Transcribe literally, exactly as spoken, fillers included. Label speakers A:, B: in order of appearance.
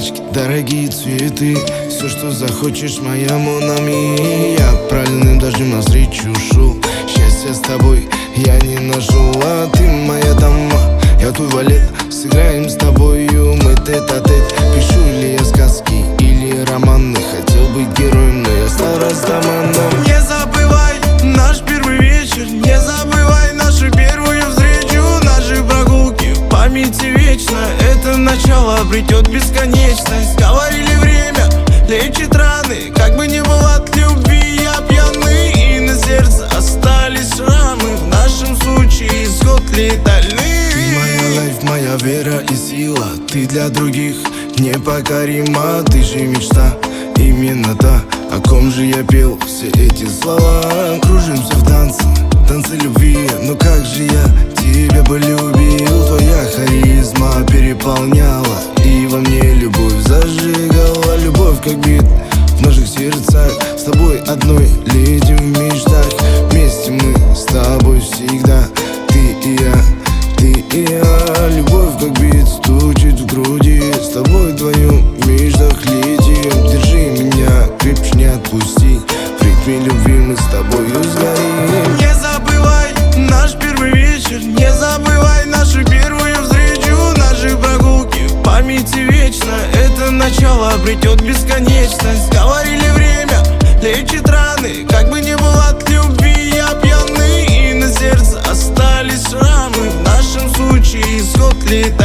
A: яблочки, дорогие цветы. Все, что захочешь, моя Монами. Я проливным дождем навстречу шел. Счастье с тобой я не нашел, а ты моя дама. Я твой валет, сыграем с тобою мы тет-а-тет. Пишу ли я сказки или романы? Хотел быть героем, но я стал растаманом.
B: Не забывай наш первый вечер, не забывай нашу первую встречу. Наши прогулки в памяти вечно, это начало обретет бесконечность. Говорили, время лечит раны, как бы не было от любви я пьяный. И на сердце остались шрамы, в нашем случае исход летальный.
A: Моя вера и сила, ты для других непокорима. Ты же мечта, именно та, о ком же я пел все эти слова. Кружимся в танце, танцы любви, но как же я тебя бы любил. Твоя харизма переполняла, и во мне любовь зажигала. Любовь как бит в наших сердцах, с тобой одной летим в мечтах. Вместе мы с тобой всегда, ты и я, ты и я. Любовь как бит стучит в груди, с тобой вдвоем в мечтах летим. Держи меня, крепче не отпусти, в ритме любви мы с тобою сгорим.
B: Не забывай наш первый вечер, не забывай нашу первую встречу. Наши прогулки в памяти вечно, это начало обретет бесконечность. Говорили, время лечит раны, как бы не было от любви я пьяный. И на сердце остались шрамы, в нашем случае исход летальный.